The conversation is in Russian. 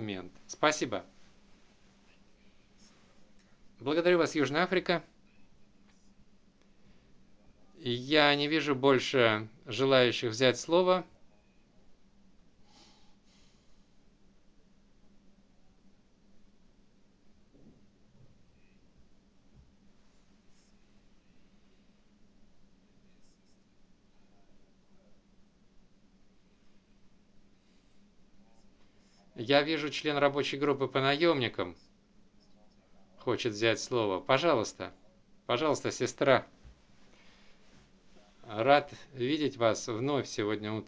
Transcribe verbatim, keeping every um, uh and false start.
момент. Спасибо. Благодарю вас, Южная Африка. Я не вижу больше желающих взять слово. Я вижу, член рабочей группы по наемникам хочет взять слово. Пожалуйста, пожалуйста, сестра. Рад видеть вас вновь сегодня утром.